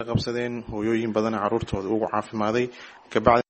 qabsadeen hooyooyin badan caruurtooda ugu caafimaaday kabacdi.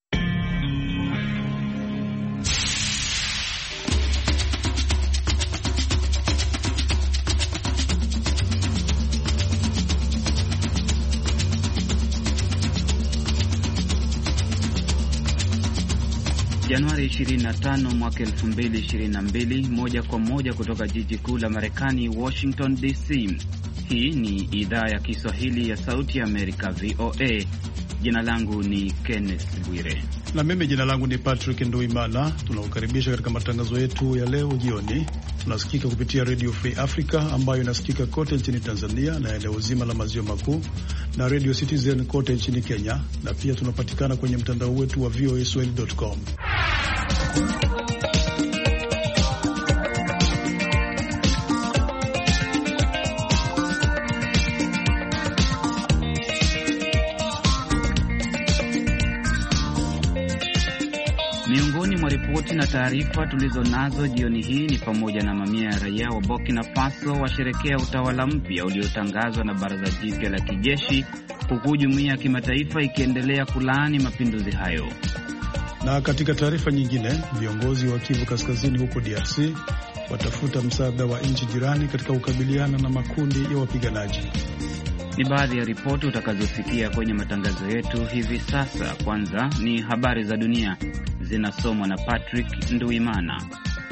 Januari 25 mwaka 2022, moja kwa moja kutoka jiji kuu la Marekani, Washington DC. Hii ni idhaa ya Kiswahili ya Sauti ya Amerika, VOA. Jina langu ni Kenneth Bwire. Na mimi jina langu ni Patrick Nduimana. Tunakukaribisha katika matangazo yetu ya leo jioni. Tunasikika kupitia Radio Free Africa ambayo inasikika kote nchini Tanzania na eneo zima la maziwa makuu, na Radio Citizen kote nchini Kenya, na pia tunapatikana kwenye mtandao wetu wa voaswahili.com. Miongoni mwa ripoti na taarifa tulizonazo jioni hii ni pamoja na mamia ya raia wa Burkina Faso washerekea utawala mpya uliotangazwa na baraza jipya la kijeshi, huku jumuiya ya kimataifa ikiendelea kulaani mapinduzi hayo. Na katika taarifa nyingine, viongozi wa Kivu Kaskazini huko DRC watafuta msaada wa nchi jirani katika kukabiliana na makundi ya wapiganaji. Ni baadhi ya ripoti utakazosikia kwenye matangazo yetu hivi sasa. Kwanza ni habari za dunia zinasomwa na Patrick Nduimana.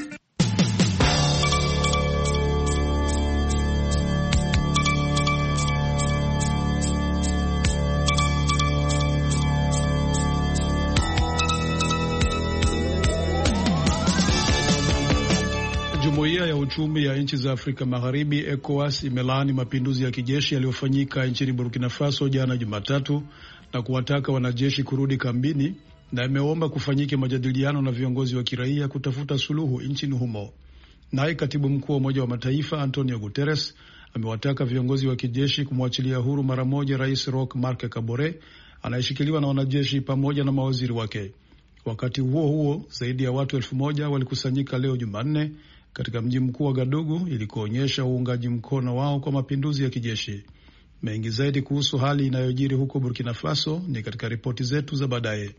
Jumuiya ya uchumi ya nchi za Afrika Magharibi, ECOWAS, imelaani mapinduzi ya kijeshi yaliyofanyika nchini Burkina Faso jana Jumatatu na kuwataka wanajeshi kurudi kambini, na imeomba kufanyike majadiliano na viongozi wa kiraia kutafuta suluhu nchini humo. Naye katibu mkuu wa Umoja wa Mataifa Antonio Guterres amewataka viongozi wa kijeshi kumwachilia huru mara moja Rais Roch Marc Kabore anayeshikiliwa na wanajeshi pamoja na mawaziri wake. Wakati huo huo, zaidi ya watu 1,000 walikusanyika leo Jumanne katika mji mkuu wa Gadugu ili kuonyesha uungaji mkono wao kwa mapinduzi ya kijeshi. Mengi zaidi kuhusu hali inayojiri huko Burkina Faso ni katika ripoti zetu za baadaye.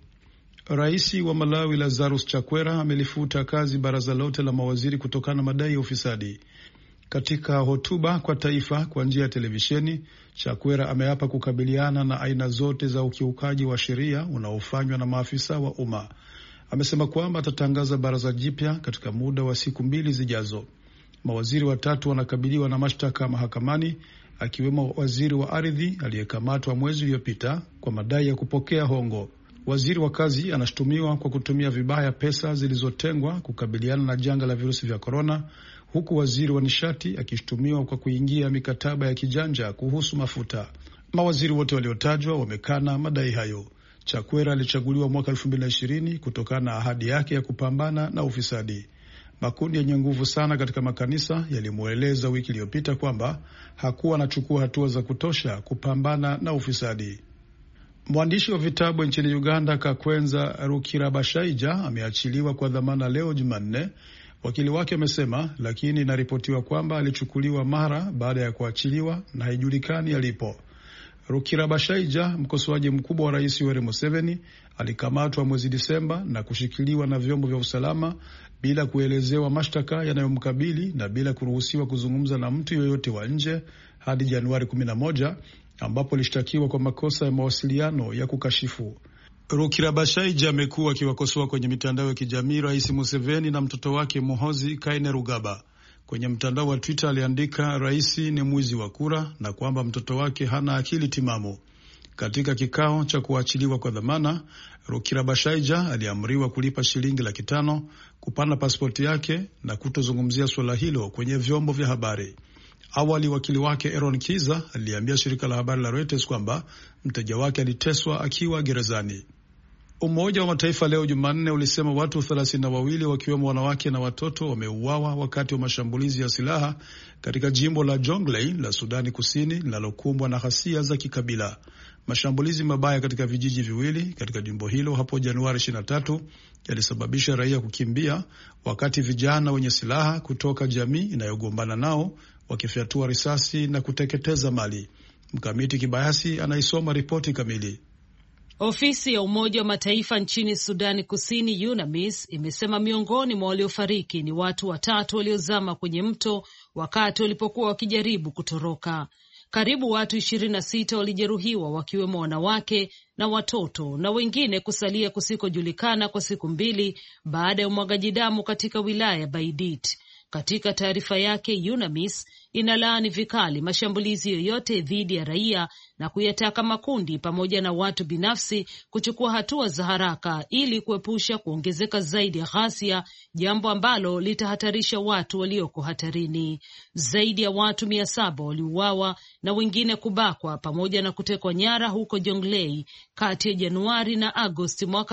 Rais wa Malawi Lazarus Chakwera amelifuta kazi baraza lote la mawaziri kutokana na madai ya ufisadi. Katika hotuba kwa taifa kwa njia ya televisheni, Chakwera ameapa kukabiliana na aina zote za ukiukaji wa sheria unaofanywa na maafisa wa umma. Amesema kwamba atatangaza baraza jipya katika muda wa siku 2 zijazo. Mawaziri 3 wanakabiliwa na mashtaka mahakamani, akiwemo waziri wa ardhi aliyekamatwa mwezi uliopita kwa madai ya kupokea hongo. Waziri wa kazi anashutumiwa kwa kutumia vibaya pesa zilizotengwa kukabiliana na janga la virusi vya korona, huku waziri wa nishati akishutumiwa kwa kuingia mikataba ya kijanja kuhusu mafuta. Mawaziri wote waliotajwa wamekana madai hayo. Chakwera alichaguliwa mwaka 2020 kutokana na ahadi yake ya kupambana na ufisadi. Makundi yenye nguvu sana katika makanisa yalimueleza wiki iliyopita kwamba hakuwa anachukua hatua za kutosha kupambana na ufisadi. Mwandishi wa vitabu nchini Uganda Kakwenza Rukirabashaija ameachiliwa kwa dhamana leo Jumanne, wakili wake amesema, lakini inaripotiwa kwamba alichukuliwa mara baada ya kuachiliwa na haijulikani alipo. Rukirabashaija, mkosoaji mkubwa wa Rais Yoweri Museveni, alikamatwa mwezi Disemba na kushikiliwa na vyombo vya usalama bila kuelezewa mashtaka yanayomkabili na bila kuruhusiwa kuzungumza na mtu yoyote wa nje hadi Januari 11 ambapo alishtakiwa kwa makosa ya mawasiliano ya kukashifu. Rukirabashaija amekuwa akiwakosoa kwenye mitandao ya kijamii Rais Museveni na mtoto wake Muhoozi Kainerugaba. Kwenye mtandao wa Twitter aliandika rais ni mwizi wa kura na kwamba mtoto wake hana akili timamu. Katika kikao cha kuachiliwa kwa dhamana, Rukirabashaija aliamriwa kulipa shilingi 500 kupana pasipoti yake na kutozungumzia suala hilo kwenye vyombo vya habari. Awali wakili wake Aaron Kiza aliambia shirika la habari la Reuters kwamba mteja wake aliteswa akiwa gerezani. Umoja wa Mataifa leo Jumanne ulisema watu 32 wakiwemo wanawake na watoto wameuawa wakati wa mashambulizi ya silaha katika jimbo la Jonglei la Sudani Kusini linalokumbwa na ghasia za kikabila. Mashambulizi mabaya katika vijiji viwili katika jimbo hilo hapo Januari 23 yalisababisha raia kukimbia, wakati vijana wenye silaha kutoka jamii inayogombana nao wakifyatua risasi na kuteketeza mali. Mkamiti Kibayasi anaisoma ripoti kamili. Ofisi ya Umoja wa Mataifa nchini Sudani Kusini, UNAMIS, imesema miongoni mwa waliofariki ni watu 3 waliozama kwenye mto wakati walipokuwa wakijaribu kutoroka. Karibu watu 26 walijeruhiwa, wakiwemo wanawake na watoto, na wengine kusalia kusikojulikana kwa siku 2 baada ya umwagaji damu katika wilaya ya Baidit. Katika taarifa yake, UNAMIS inalaani vikali mashambulizi yoyote dhidi ya raia na kuyataka makundi pamoja na watu binafsi kuchukua hatua za haraka ili kuepusha kuongezeka zaidi ya ghasia, jambo ambalo litahatarisha watu walioko hatarini. Zaidi ya watu 700 waliuawa na wengine kubakwa pamoja na kutekwa nyara huko Jonglei kati ya Januari na Agosti mwaka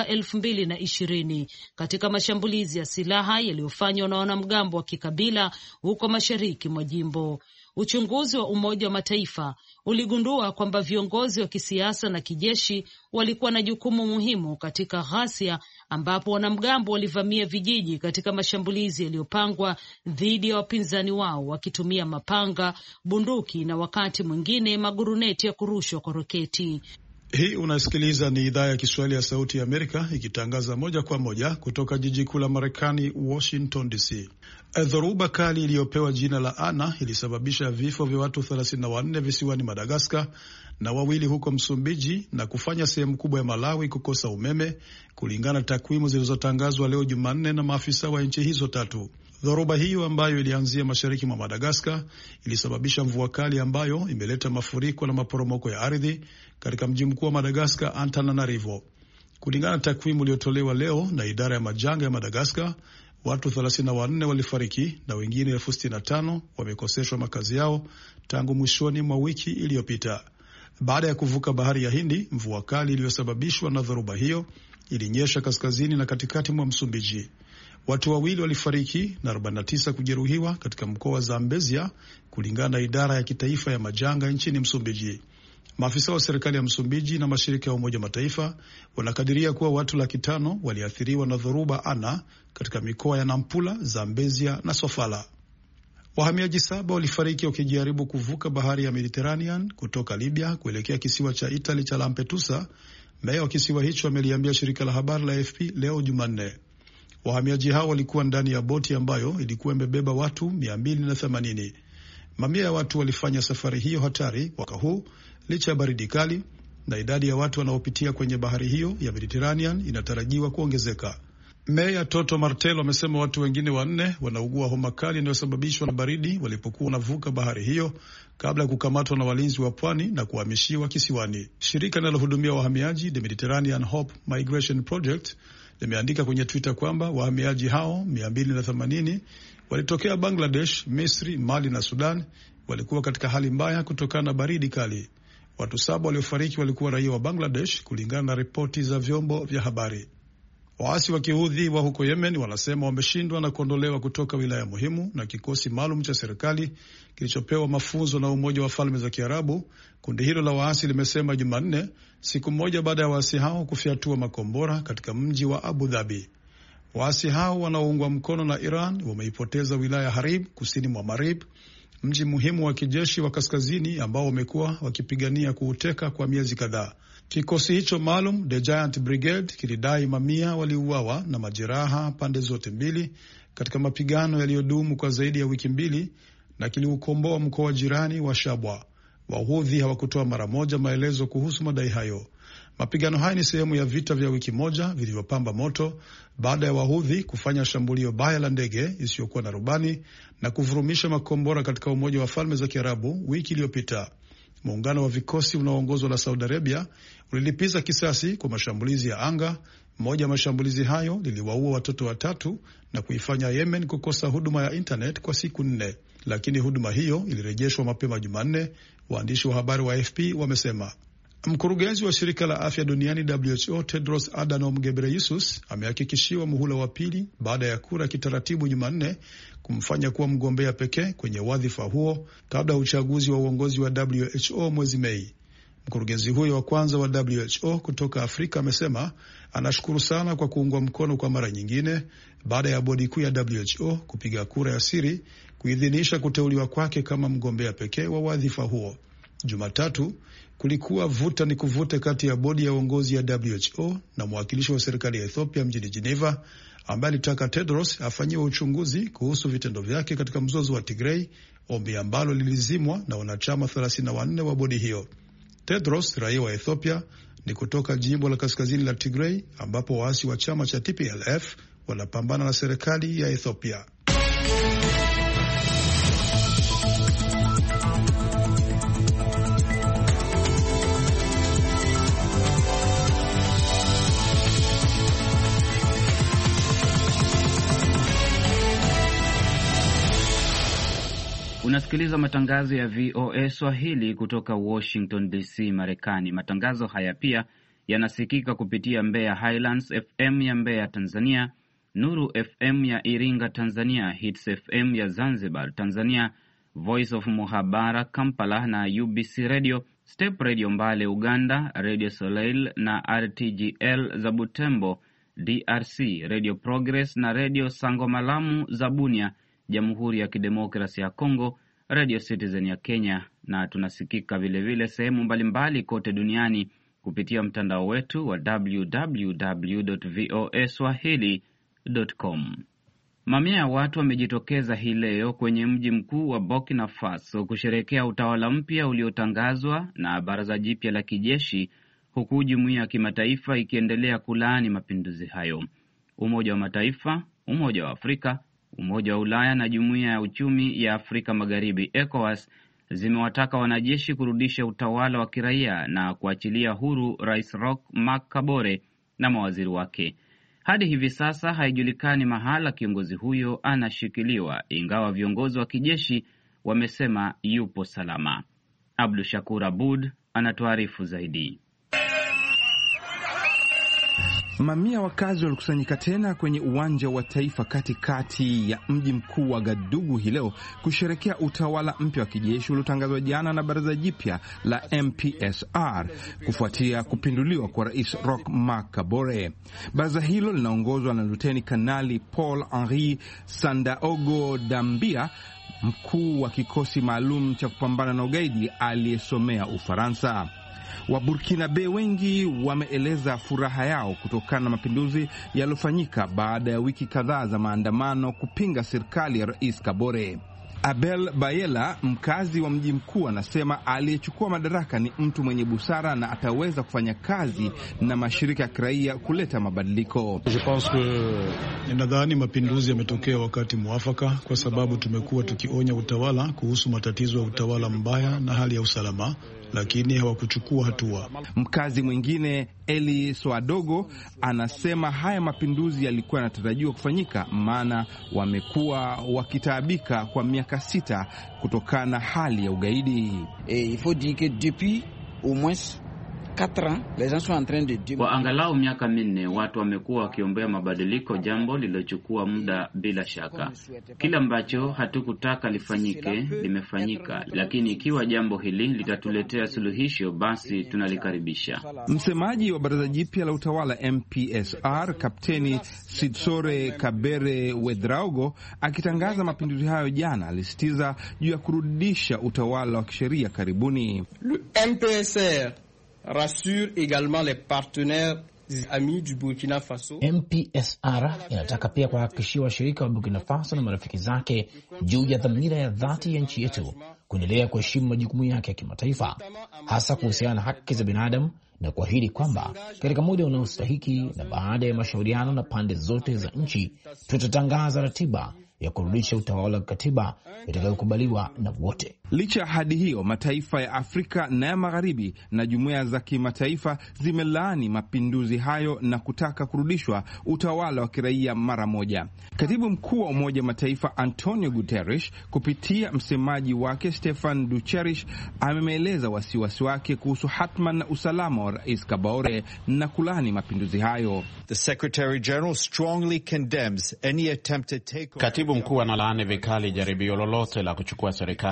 2020 katika mashambulizi ya silaha yaliyofanywa na wanamgambo wa kikabila huko mashariki mwa jimbo. Uchunguzi wa Umoja wa Mataifa uligundua kwamba viongozi wa kisiasa na kijeshi walikuwa na jukumu muhimu katika ghasia, ambapo wanamgambo walivamia vijiji katika mashambulizi yaliyopangwa dhidi ya wapinzani wao wakitumia mapanga, bunduki na wakati mwingine maguruneti ya kurushwa kwa roketi. Hii unasikiliza ni idhaa ya Kiswahili ya Sauti ya Amerika ikitangaza moja kwa moja kutoka jiji kuu la Marekani, Washington DC. Dhoruba kali iliyopewa jina la Ana ilisababisha vifo vya watu 34 visiwani Madagaskar na 2 huko Msumbiji na kufanya sehemu kubwa ya Malawi kukosa umeme, kulingana na takwimu zilizotangazwa leo Jumanne na maafisa wa nchi hizo 3. Dhoruba hiyo ambayo ilianzia mashariki mwa Madagaskar ilisababisha mvua kali ambayo imeleta mafuriko na maporomoko ya ardhi katika mji mkuu wa Madagaskar, Antananarivo. Kulingana na takwimu iliyotolewa leo na idara ya majanga ya Madagaskar, watu 34 walifariki na wengine 65,000 wamekoseshwa makazi yao tangu mwishoni mwa wiki iliyopita. Baada ya kuvuka bahari ya Hindi, mvua kali iliyosababishwa na dhoruba hiyo ilinyesha kaskazini na katikati mwa Msumbiji. Watu 2 walifariki na 49 kujeruhiwa katika mkoa wa Zambezia, kulingana na idara ya kitaifa ya majanga nchini Msumbiji. Maafisa wa serikali ya Msumbiji na mashirika ya Umoja Mataifa wanakadiria kuwa watu 500,000 waliathiriwa na dhoruba Ana katika mikoa ya Nampula, Zambezia na Sofala. Wahamiaji 7 walifariki wakijaribu kuvuka bahari ya Mediterranean kutoka Libya kuelekea kisiwa cha Italy cha Lampedusa. Meya wa kisiwa hicho ameliambia shirika la habari la AFP leo Jumanne. Wahamiaji hao walikuwa ndani ya boti ambayo ilikuwa imebeba watu 280. Mamia ya watu walifanya safari hiyo hatari mwaka huu licha ya baridi kali, na idadi ya watu wanaopitia kwenye bahari hiyo ya Mediterranean inatarajiwa kuongezeka. Meya Toto Martello amesema watu wengine 4 wanaugua homa kali inayosababishwa na baridi walipokuwa wanavuka bahari hiyo kabla ya kukamatwa na walinzi wa pwani na kuhamishiwa kisiwani. Shirika linalohudumia wahamiaji The Mediterranean Hope Migration Project limeandika kwenye Twitter kwamba wahamiaji hao 280 walitokea Bangladesh, Misri, Mali na Sudan walikuwa katika hali mbaya kutokana na baridi kali. Watu 7 waliofariki walikuwa raia wa Bangladesh, kulingana na ripoti za vyombo vya habari. Waasi wa Kihudhi wa huko Yemen wanasema wameshindwa na kuondolewa kutoka wilaya muhimu na kikosi maalum cha serikali kilichopewa mafunzo na Umoja wa Falme za Kiarabu. Kundi hilo la waasi limesema Jumanne, siku moja baada ya waasi hao kufyatua makombora katika mji wa Abu Dhabi. Waasi hao wanaoungwa mkono na Iran wameipoteza wilaya Harib kusini mwa Marib, mji muhimu wa kijeshi wa kaskazini ambao wamekuwa wakipigania kuuteka kwa miezi kadhaa. Kikosi hicho maalum, The Giant Brigade, kilidai mamia waliuawa na majeraha pande zote mbili katika mapigano yaliyodumu kwa zaidi ya wiki 2 na kiliukomboa mkoa wa jirani wa Shabwa. Wahudhi hawakutoa mara moja maelezo kuhusu madai hayo. Mapigano haya ni sehemu ya vita vya wiki moja vilivyopamba moto baada ya Wahudhi kufanya shambulio baya la ndege isiyokuwa na rubani na kuvurumisha makombora katika Umoja wa Falme za Kiarabu wiki iliyopita. Muungano wa vikosi unaoongozwa na Saudi Arabia ulilipiza kisasi kwa mashambulizi ya anga. Moja ya mashambulizi hayo liliwaua watoto 3 na kuifanya Yemen kukosa huduma ya internet kwa siku 4, lakini huduma hiyo ilirejeshwa mapema Jumanne, waandishi wa habari wa AFP wamesema. Mkurugenzi wa shirika la afya duniani WHO Tedros Adhanom Ghebreyesus amehakikishiwa muhula wa pili baada ya kura kitaratibu Jumanne kumfanya kuwa mgombea pekee kwenye wadhifa huo kabla ya uchaguzi wa uongozi wa WHO mwezi Mei. Mkurugenzi huyo wa kwanza wa WHO kutoka Afrika amesema anashukuru sana kwa kuungwa mkono kwa mara nyingine baada ya bodi kuu ya WHO kupiga kura ya siri kuidhinisha kuteuliwa kwake kama mgombea pekee wa wadhifa huo. Jumatatu kulikuwa vuta ni kuvute kati ya bodi ya uongozi ya WHO na mwakilishi wa serikali ya Ethiopia mjini Geneva, ambaye alitaka Tedros afanyiwe uchunguzi kuhusu vitendo vyake katika mzozo wa Tigray, ombi ambalo lilizimwa na wanachama 34 wa bodi hiyo. Tedros, raia wa Ethiopia, ni kutoka jimbo la kaskazini la Tigray ambapo waasi wa chama cha TPLF wanapambana na serikali ya Ethiopia. Unasikiliza matangazo ya VOA Swahili kutoka Washington DC, Marekani. Matangazo haya pia yanasikika kupitia Mbeya Highlands FM ya Mbeya, Tanzania, Nuru FM ya Iringa, Tanzania, Hits FM ya Zanzibar, Tanzania, Voice of Muhabara Kampala na UBC Radio, Step Radio Mbale Uganda, Radio Soleil na RTGL za Butembo DRC, Radio Progress na Radio Sango Malamu za Bunia, Jamhuri ya Kidemokrasia ya Kongo, Radio Citizen ya Kenya, na tunasikika vilevile sehemu mbalimbali kote duniani kupitia mtandao wetu wa www.voaswahili.com. Mamia ya watu wamejitokeza hii leo kwenye mji mkuu wa Burkina Faso kusherehekea utawala mpya uliotangazwa na baraza jipya la kijeshi, huku jumuiya ya kimataifa ikiendelea kulaani mapinduzi hayo. Umoja wa Mataifa, Umoja wa Afrika, Umoja wa Ulaya na Jumuiya ya Uchumi ya Afrika Magharibi ECOWAS zimewataka wanajeshi kurudisha utawala wa kiraia na kuachilia huru Rais Roch Marc Kabore na mawaziri wake. Hadi hivi sasa haijulikani mahala kiongozi huyo anashikiliwa, ingawa viongozi wa kijeshi wamesema yupo salama. Abdul Shakur Abud anatuarifu zaidi. Mamia wakazi walikusanyika tena kwenye uwanja wa taifa katikati ya mji mkuu wa Gadugu hii leo kusherekea utawala mpya wa kijeshi uliotangazwa jana na baraza jipya la MPSR kufuatia kupinduliwa kwa Rais Roch Marc Kabore. Baraza hilo linaongozwa na Luteni Kanali Paul Henri Sandaogo Dambia, mkuu wa kikosi maalum cha kupambana na ugaidi aliyesomea Ufaransa. Wa Burkinabe wengi wameeleza furaha yao kutokana na mapinduzi yaliyofanyika baada ya wiki kadhaa za maandamano kupinga serikali ya Rais Kabore. Abel Bayela, mkazi wa mji mkuu, anasema aliyechukua madaraka ni mtu mwenye busara na ataweza kufanya kazi na mashirika ya kiraia kuleta mabadiliko. Ninadhani mapinduzi yametokea wakati mwafaka, kwa sababu tumekuwa tukionya utawala kuhusu matatizo ya utawala mbaya na hali ya usalama, lakini hawakuchukua hatua. Mkazi mwingine Eli Soadogo anasema haya mapinduzi yalikuwa yanatarajiwa kufanyika, maana wamekuwa wakitaabika kwa miaka 6 kutokana na hali ya ugaidi. Il faut dire que depuis au moins 4 ans, les gens sont en train de... Kwa angalau miaka 4 watu wamekuwa wakiombea mabadiliko, jambo lilochukua muda bila shaka. Kila ambacho hatukutaka lifanyike limefanyika, lakini ikiwa jambo hili litatuletea suluhisho, basi tunalikaribisha. Msemaji wa baraza jipya la utawala MPSR, Kapteni Sitsore Kabere Wedraogo, akitangaza mapinduzi hayo jana, alisitiza juu ya kurudisha utawala wa kisheria karibuni. Le MPSR rassure également les partenaires amis du Burkina Faso. MPSR inataka pia kuhakikishia washirika wa Burkina Faso na marafiki zake juu ya dhamira ya dhati ya nchi yetu kuendelea kuheshimu majukumu yake ya kimataifa, hasa kuhusiana na haki za binadamu, na kuahidi kwamba katika muda unaostahiki na baada ya mashauriano na pande zote za nchi, tutatangaza ratiba ya kurudisha utawala wa katiba itakayokubaliwa na wote. Licha ya ahadi hiyo, mataifa ya Afrika na ya Magharibi na jumuiya za kimataifa zimelaani mapinduzi hayo na kutaka kurudishwa utawala wa kiraia mara moja. Katibu mkuu wa Umoja wa Mataifa Antonio Guterres kupitia msemaji wake Stefan Dujarric ameeleza wasiwasi wake kuhusu hatma na usalama wa Rais Kabore na kulaani mapinduzi hayo. The Secretary General strongly condemns any attempted takeover. Katibu mkuu analaani vikali jaribio lolote la kuchukua serikali kwa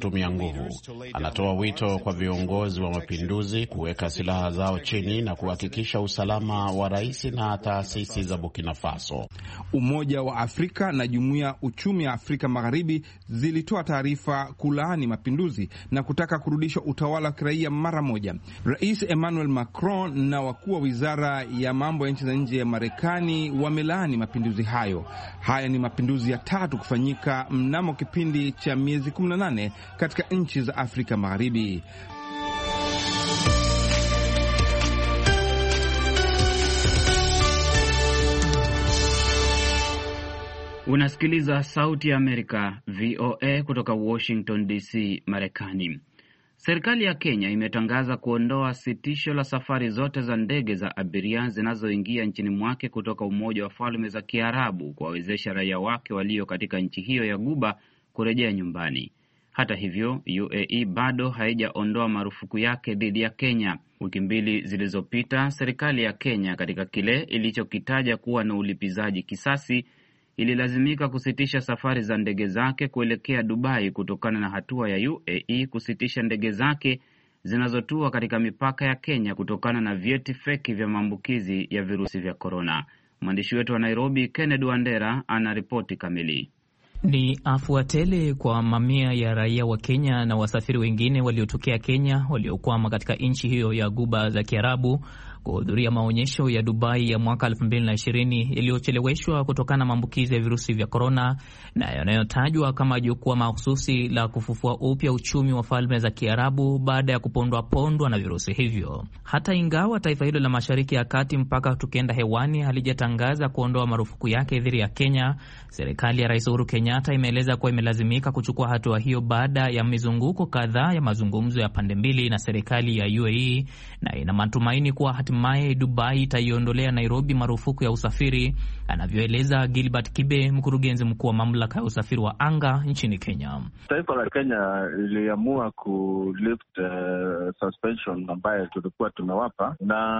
kutumia nguvu. Anatoa wito kwa viongozi wa mapinduzi kuweka silaha zao chini na kuhakikisha usalama wa rais na taasisi za Burkina Faso. Umoja wa Afrika na Jumuiya ya Uchumi ya Afrika Magharibi zilitoa taarifa kulaani mapinduzi na kutaka kurudishwa utawala wa kiraia mara moja. Rais Emmanuel Macron na wakuu wa wizara ya mambo ya nchi za nje ya Marekani wamelaani mapinduzi hayo. Haya ni mapinduzi ya tatu kufanyika mnamo kipindi cha miezi 18 katika nchi za Afrika Magharibi. Unasikiliza Sauti ya Amerika, VOA, kutoka Washington DC, Marekani. Serikali ya Kenya imetangaza kuondoa sitisho la safari zote za ndege za abiria zinazoingia nchini mwake kutoka Umoja wa Falme za Kiarabu kuwawezesha raia wake walio katika nchi hiyo ya Guba kurejea nyumbani. Hata hivyo, UAE bado haijaondoa marufuku yake dhidi ya Kenya. Wiki mbili zilizopita, serikali ya Kenya, katika kile ilichokitaja kuwa na ulipizaji kisasi, ililazimika kusitisha safari za ndege zake kuelekea Dubai kutokana na hatua ya UAE kusitisha ndege zake zinazotua katika mipaka ya Kenya kutokana na vyeti feki vya maambukizi ya virusi vya korona. Mwandishi wetu wa Nairobi, Kennedy Wandera, ana ripoti kamili. Ni afua tele kwa mamia ya raia wa Kenya na wasafiri wengine waliotokea Kenya waliokwama katika nchi hiyo ya Guba za Kiarabu kuhudhuria maonyesho ya Dubai ya mwaka 2020 yaliyocheleweshwa kutokana na maambukizi ya virusi vya korona na yanayotajwa kama jukwaa mahususi la kufufua upya uchumi wa falme za Kiarabu baada ya kupondwa na virusi hivyo. Hata ingawa taifa hilo la Mashariki ya Kati mpaka tukienda hewani halijatangaza kuondoa marufuku yake dhidi ya Kenya, serikali ya Rais Uhuru Kenyatta imeeleza kuwa imelazimika kuchukua hatua hiyo baada ya mizunguko kadhaa ya mazungumzo ya pande mbili na serikali ya UAE, na ina matumaini kuwa hatimaye Dubai itaiondolea Nairobi marufuku ya usafiri, anavyoeleza Gilbert Kibe, mkurugenzi mkuu wa mamlaka ya usafiri wa anga nchini Kenya. Taifa la Kenya liliamua kulift suspension ambayo tulikuwa tumewapa,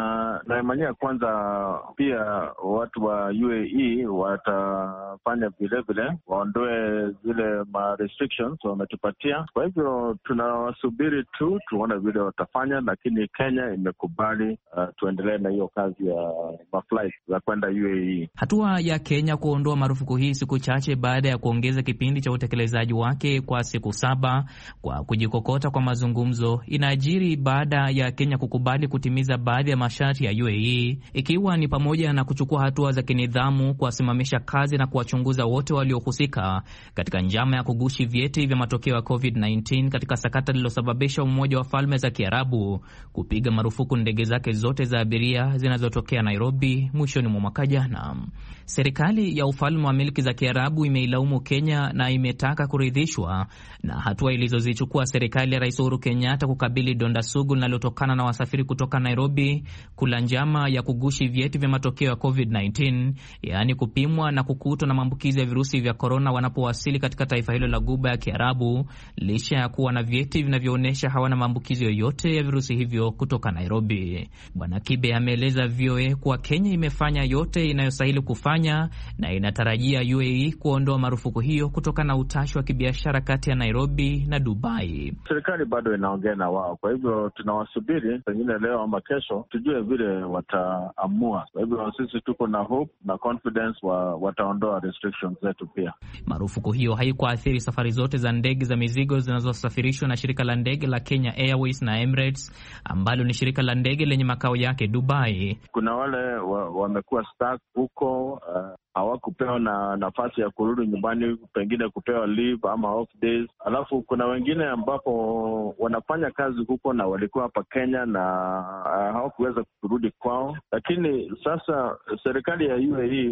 na imania kwanza pia watu wa UAE watafanya vile waondoe zile ma restrictions wametupatia. Kwa hivyo tunawasubiri tu tuone vile watafanya, lakini Kenya imekubali tuendelee na hiyo kazi ya maflight za kwenda UAE. Hatua ya Kenya kuondoa marufuku hii siku chache baada ya kuongeza kipindi cha utekelezaji wake kwa siku 7 kwa kujikokota kwa mazungumzo inaajiri baada ya Kenya kukubali kutimiza baadhi ya masharti ya UAE, ikiwa ni pamoja na kuchukua hatua za kinidhamu, kuwasimamisha kazi na kuwachunguza wote waliohusika katika njama ya kugushi vyeti vya matokeo ya COVID-19 katika sakata lililosababisha Umoja wa Falme za Kiarabu kupiga marufuku ndege zake zote za abiria zinazotokea Nairobi mwishoni mwa mwaka jana. Serikali ya Ufalme wa Milki za Kiarabu imeilaumu Kenya na imetaka kuridhishwa na hatua ilizozichukua serikali ya Rais Uhuru Kenyatta kukabili donda sugu linalotokana na wasafiri kutoka Nairobi kula njama ya kugushi vyeti vya matokeo ya COVID-19, yaani kupimwa na kukutwa na maambukizi ya virusi vya korona wanapowasili katika taifa hilo la Guba ya Kiarabu, licha ya kuwa na vyeti vinavyoonyesha hawana maambukizi yoyote ya virusi hivyo kutoka Nairobi. Bwana Kibe ameeleza VOA kuwa Kenya imefanya yote inayostahili kufanya na inatarajia UAE kuondoa marufuku hiyo kutokana na utashi wa kibiashara kati ya Nairobi na Dubai. Serikali bado inaongea na wao, kwa hivyo tunawasubiri, pengine leo ama kesho tujue vile wataamua. Kwa hivyo sisi tuko na hope na confidence wataondoa restrictions zetu pia. Marufuku hiyo haikuathiri safari zote za ndege za mizigo zinazosafirishwa na shirika la ndege la Kenya Airways na Emirates, ambalo ni shirika la ndege lenye makao yake Dubai. Kuna wale wamekuwa stuck huko, hawakupewa na nafasi ya kurudi nyumbani, pengine kupewa leave ama off days. Alafu kuna wengine ambapo wanafanya kazi huko na walikuwa hapa Kenya na hawakuweza kurudi kwao. Lakini sasa serikali ya UAE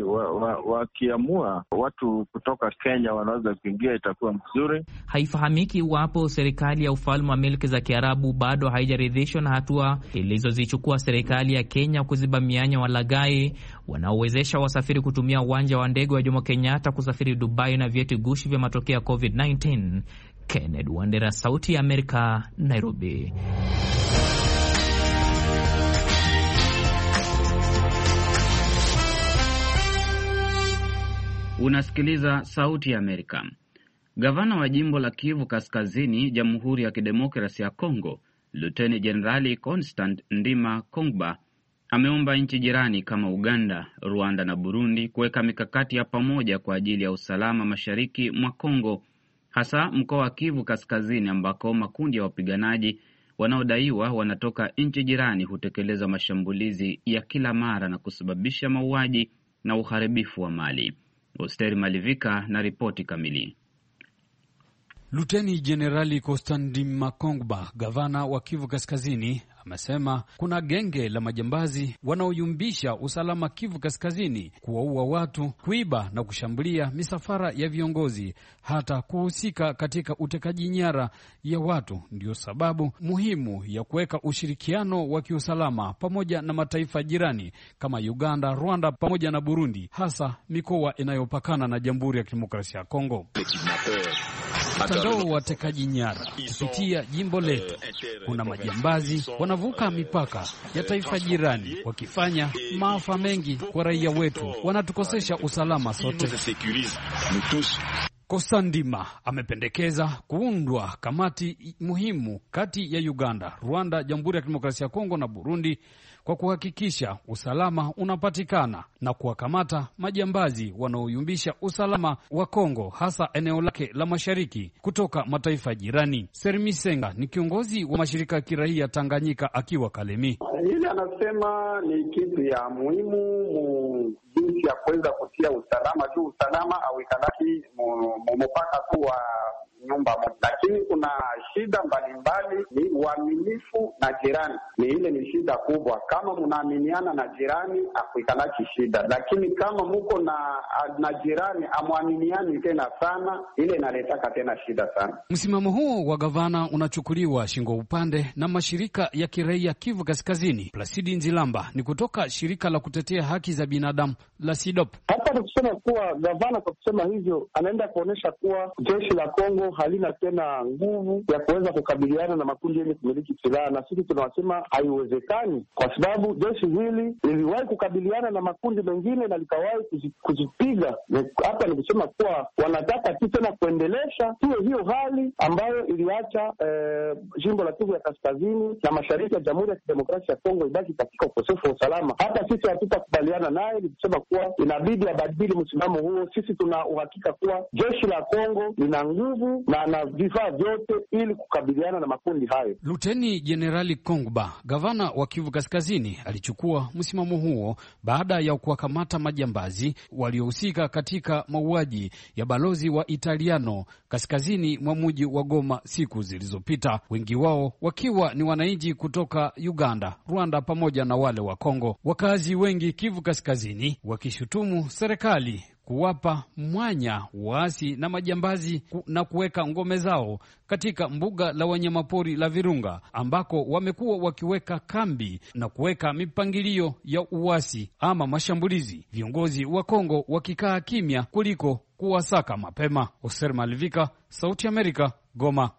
wakiamua watu kutoka Kenya wanaweza kuingia, itakuwa mzuri. Haifahamiki iwapo serikali ya Ufalme wa Milki za Kiarabu bado haijaridhishwa na hatua ilizozichukua serikali ya Kenya kuziba mianya walaghai wanaowezesha wasafiri kutumia uwanja wa ndege wa Jomo Kenyatta kusafiri Dubai na vyeti gushi vya matokeo ya COVID-19. Kennedy Wandera, Sauti ya Amerika, Nairobi. Unasikiliza Sauti ya Amerika. Gavana wa jimbo la Kivu Kaskazini, Jamhuri ya Kidemokrasia ya Kongo, Luteni Jenerali Constant Ndima Kongba ameomba nchi jirani kama Uganda, Rwanda na Burundi kuweka mikakati ya pamoja kwa ajili ya usalama mashariki mwa Kongo, hasa mkoa wa Kivu Kaskazini ambako makundi ya wapiganaji wanaodaiwa wanatoka nchi jirani hutekeleza mashambulizi ya kila mara na kusababisha mauaji na uharibifu wa mali. Osteri Malivika na ripoti kamili. Luteni Jenerali Constant Makongba, gavana wa Kivu Kaskazini, amesema kuna genge la majambazi wanaoyumbisha usalama Kivu Kaskazini, kuwaua watu, kuiba na kushambulia misafara ya viongozi, hata kuhusika katika utekaji nyara ya watu. Ndio sababu muhimu ya kuweka ushirikiano wa kiusalama pamoja na mataifa jirani kama Uganda, Rwanda pamoja na Burundi, hasa mikoa inayopakana na Jamhuri ya Kidemokrasia ya Kongo. Mtandao wa watekaji nyara kupitia jimbo letu, kuna majambazi wanavuka mipaka ya taifa jirani wakifanya maafa mengi kwa raia wetu, wanatukosesha usalama sote. Kosandima amependekeza kuundwa kamati muhimu kati ya Uganda, Rwanda, Jamhuri ya Kidemokrasia ya Kongo na Burundi kwa kuhakikisha usalama unapatikana na kuwakamata majambazi wanaoyumbisha usalama wa Kongo, hasa eneo lake la mashariki kutoka mataifa jirani. Sermisenga ni kiongozi wa mashirika ya kiraia Tanganyika akiwa Kalemi. Hili anasema ni kitu ya muhimu jinsi ya kuweza kutia usalama juu usalama auikalaki mpaka tu wa nyumba moja, lakini kuna shida mbalimbali. Ni uaminifu na jirani, ni shida kubwa. Kama mnaaminiana na jirani akuikalaki shida, lakini kama muko na jirani amwaminiani tena sana, ile inaletaka tena shida sana. Msimamo huo wa gavana unachukuliwa shingo upande na mashirika ya kiraia Kivu Kaskazini. Plasidi Nzilamba ni kutoka shirika la kutetea haki za binadamu la SIDOP. Hapa tukisema kuwa gavana kwa kusema hivyo anaenda kuonesha kuwa jeshi la Kongo halina tena nguvu ya kuweza kukabiliana na makundi yenye kumiliki silaha, na sisi tunasema haiwezekani, kwa sababu jeshi hili liliwahi kukabiliana na makundi mengine na likawahi kuzipiga. Hapa ni kusema kuwa wanataka tu tena kuendelesha hiyo hali ambayo iliacha jimbo la Kivu ya Kaskazini na mashariki ya Jamhuri ya Kidemokrasia ya Kongo ibaki katika ukosefu wa usalama. Hata sisi hatutakubaliana naye, ni kusema kuwa inabidi abadili msimamo huo. Sisi tuna uhakika kuwa jeshi la Kongo lina nguvu na vifaa vyote ili kukabiliana na makundi hayo. Luteni Jenerali Kongba, gavana wa Kivu Kaskazini, alichukua msimamo huo baada ya kuwakamata majambazi waliohusika katika mauaji ya balozi wa Italiano kaskazini mwa mji wa Goma siku zilizopita, wengi wao wakiwa ni wananchi kutoka Uganda, Rwanda pamoja na wale wa Kongo. Wakazi wengi Kivu Kaskazini wakishutumu serikali kuwapa mwanya waasi na majambazi na kuweka ngome zao katika mbuga la wanyamapori la Virunga, ambako wamekuwa wakiweka kambi na kuweka mipangilio ya uasi ama mashambulizi, viongozi wa Kongo wakikaa kimya kuliko kuwasaka mapema. Oser Malivika, Sauti Amerika, Goma.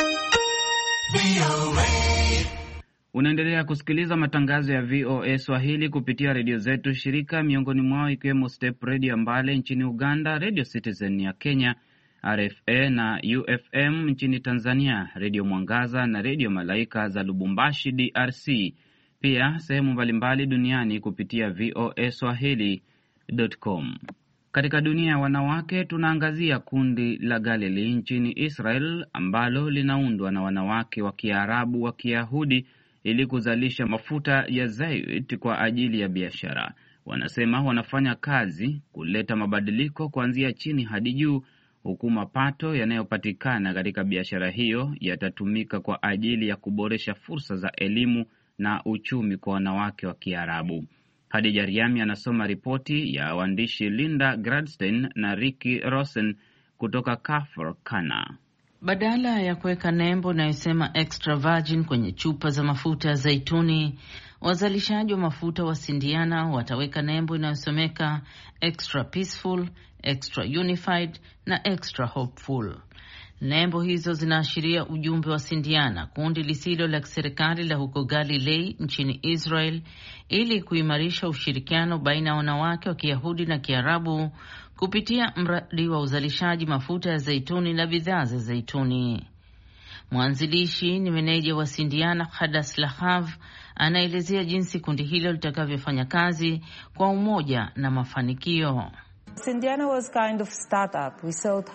Unaendelea kusikiliza matangazo ya VOA Swahili kupitia redio zetu shirika, miongoni mwao ikiwemo Step Radio Mbale nchini Uganda, Radio Citizen ya Kenya, RFA na UFM nchini Tanzania, Radio Mwangaza na Radio Malaika za Lubumbashi, DRC. Pia sehemu mbalimbali duniani kupitia VOA Swahili.com. Katika dunia ya wanawake, tunaangazia kundi la Galilee nchini Israel ambalo linaundwa na wanawake wa Kiarabu wa Kiyahudi ili kuzalisha mafuta ya zayit kwa ajili ya biashara. Wanasema wanafanya kazi kuleta mabadiliko kuanzia chini hadi juu, huku mapato yanayopatikana katika biashara hiyo yatatumika kwa ajili ya kuboresha fursa za elimu na uchumi kwa wanawake wa Kiarabu. Hadija Riami anasoma ripoti ya waandishi Linda Gradstein na Ricky Rosen kutoka Kafr Kana. Badala ya kuweka nembo inayosema extra virgin kwenye chupa za mafuta ya zaituni, wazalishaji wa mafuta wa Sindiana wataweka nembo inayosomeka extra peaceful, extra unified na extra hopeful. Nembo hizo zinaashiria ujumbe wa Sindiana, kundi lisilo la kiserikali la huko Galilee nchini Israel, ili kuimarisha ushirikiano baina ya wanawake wa Kiyahudi na Kiarabu kupitia mradi wa uzalishaji mafuta ya zeituni na bidhaa za zeituni. Mwanzilishi ni meneja wa Sindiana Hadas Lahav, anaelezea jinsi kundi hilo litakavyofanya kazi kwa umoja na mafanikio. Sindiana was kind of startup. We thought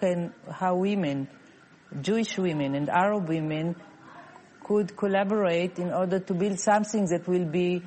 how women, Jewish women and Arab women could collaborate in order to build something that will be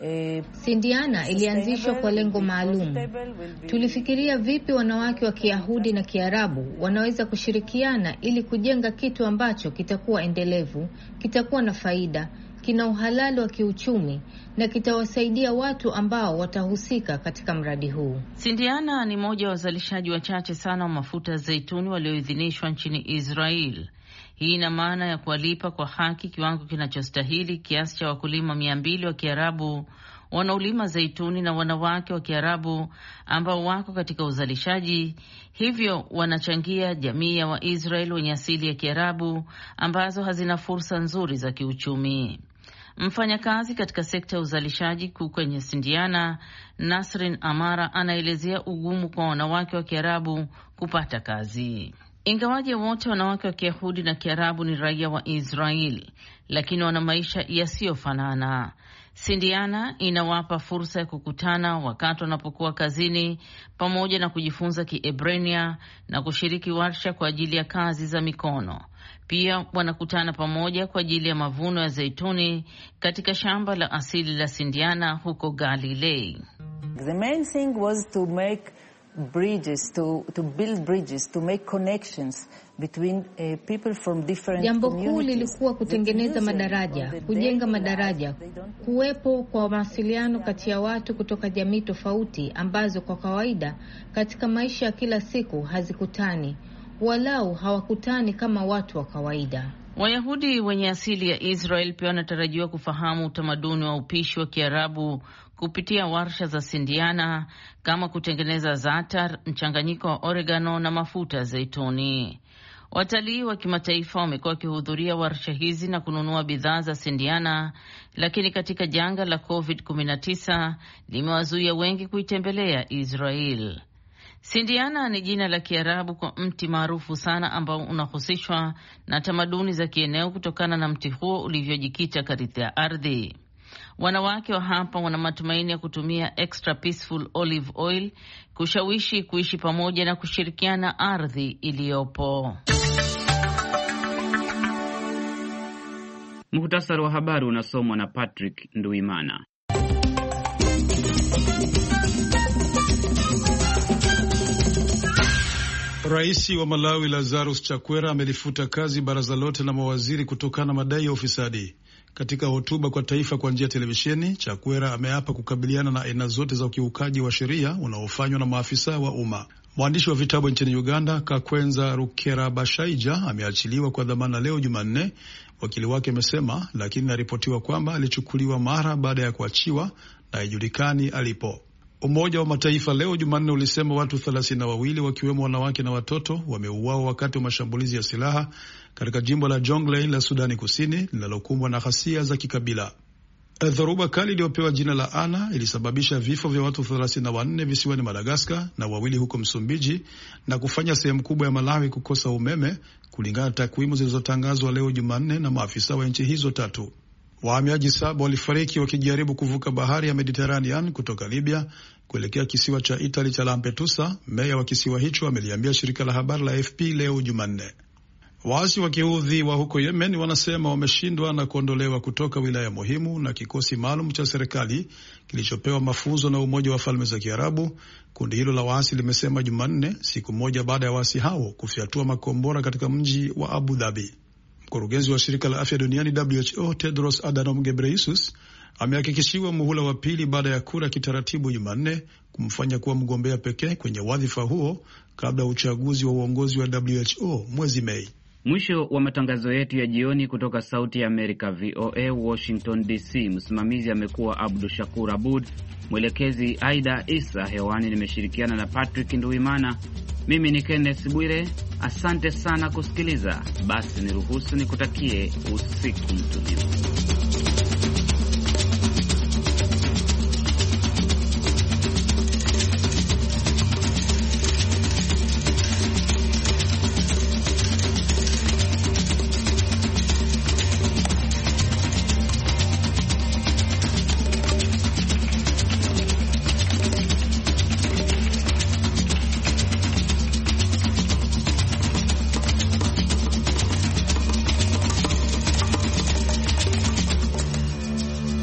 Sindiana ilianzishwa kwa lengo maalum. Tulifikiria vipi wanawake wa Kiyahudi na Kiarabu wanaweza kushirikiana ili kujenga kitu ambacho kitakuwa endelevu, kitakuwa na faida, kina uhalali wa kiuchumi na kitawasaidia watu ambao watahusika katika mradi huu. Sindiana ni moja wa wazalishaji wachache sana wa mafuta ya zeituni walioidhinishwa nchini Israel. Hii ina maana ya kuwalipa kwa haki kiwango kinachostahili kiasi cha wakulima 200 wa Kiarabu wanaolima zeituni na wanawake wa Kiarabu ambao wako katika uzalishaji. Hivyo wanachangia jamii ya Waisrael wenye asili ya Kiarabu ambazo hazina fursa nzuri za kiuchumi. Mfanyakazi katika sekta ya uzalishaji kwenye Sindiana, Nasrin Amara, anaelezea ugumu kwa wanawake wa Kiarabu kupata kazi. Ingawaje wote wanawake wa Kiyahudi na Kiarabu ni raia wa Israel, lakini wana maisha yasiyofanana. Sindiana inawapa fursa ya kukutana wakati wanapokuwa kazini, pamoja na kujifunza Kiebrania na kushiriki warsha kwa ajili ya kazi za mikono. Pia wanakutana pamoja kwa ajili ya mavuno ya zeituni katika shamba la asili la Sindiana huko Galilei. The main thing was to make bridges, to build bridges, to make connections between people from different Jambo communities. kuu lilikuwa kutengeneza madaraja, kujenga madaraja, kuwepo kwa mawasiliano kati ya watu kutoka jamii tofauti ambazo kwa kawaida katika maisha ya kila siku hazikutani, walau hawakutani kama watu wa kawaida. Wayahudi wenye asili ya Israel pia wanatarajiwa kufahamu utamaduni wa upishi wa Kiarabu kupitia warsha za Sindiana, kama kutengeneza zaatar, mchanganyiko wa oregano na mafuta ya zeituni. Watalii wa kimataifa wamekuwa wakihudhuria warsha hizi na kununua bidhaa za Sindiana, lakini katika janga la COVID-19 limewazuia wengi kuitembelea Israel. Sindiana ni jina la Kiarabu kwa mti maarufu sana ambao unahusishwa na tamaduni za kieneo kutokana na mti huo ulivyojikita katika ardhi. Wanawake wa hapa wana matumaini ya kutumia extra peaceful olive oil kushawishi kuishi pamoja na kushirikiana ardhi iliyopo. Muhtasari wa habari unasomwa na Patrick Nduimana. Rais wa Malawi Lazarus Chakwera amelifuta kazi baraza lote la mawaziri kutokana na madai ya ufisadi. Katika hotuba kwa taifa kwa njia ya televisheni, Chakwera ameapa kukabiliana na aina zote za ukiukaji wa sheria unaofanywa na maafisa wa umma. Mwandishi wa vitabu nchini Uganda, Kakwenza Rukerabashaija, ameachiliwa kwa dhamana leo Jumanne, wakili wake amesema, lakini inaripotiwa kwamba alichukuliwa mara baada ya kuachiwa na haijulikani alipo. Umoja wa Mataifa leo Jumanne ulisema watu 32 wakiwemo wanawake na watoto wameuawa wakati wa mashambulizi ya silaha katika jimbo la Jonglei la Sudani Kusini linalokumbwa na ghasia za kikabila. Dhoruba kali iliyopewa jina la Ana ilisababisha vifo vya watu 34 visiwani Madagaskar na 2 huko Msumbiji na kufanya sehemu kubwa ya Malawi kukosa umeme, kulingana na takwimu zilizotangazwa leo Jumanne na maafisa wa nchi hizo tatu. Wahamiaji 7 walifariki wakijaribu kuvuka bahari ya Mediterranean kutoka Libya kuelekea kisiwa cha Italy cha Lampedusa. Meya wa kisiwa hicho ameliambia shirika la habari la AFP leo Jumanne. Waasi wa Kihudhi wa huko Yemen wanasema wameshindwa na kuondolewa kutoka wilaya muhimu na kikosi maalum cha serikali kilichopewa mafunzo na Umoja wa Falme za Kiarabu. Kundi hilo la waasi limesema Jumanne, siku moja baada ya waasi hao kufyatua makombora katika mji wa Abu Dhabi. Mkurugenzi wa shirika la afya duniani WHO Tedros Adhanom Ghebreyesus amehakikishiwa muhula wa pili baada ya kura kitaratibu Jumanne kumfanya kuwa mgombea pekee kwenye wadhifa huo kabla ya uchaguzi wa uongozi wa WHO mwezi Mei. Mwisho wa matangazo yetu ya jioni kutoka Sauti ya Amerika VOA Washington DC. Msimamizi amekuwa Abdu Shakur Abud, mwelekezi Aida Isa. Hewani nimeshirikiana na Patrick Nduimana. Mimi ni Kenneth Bwire. Asante sana kusikiliza. Basi niruhusu nikutakie usiku mtulivu.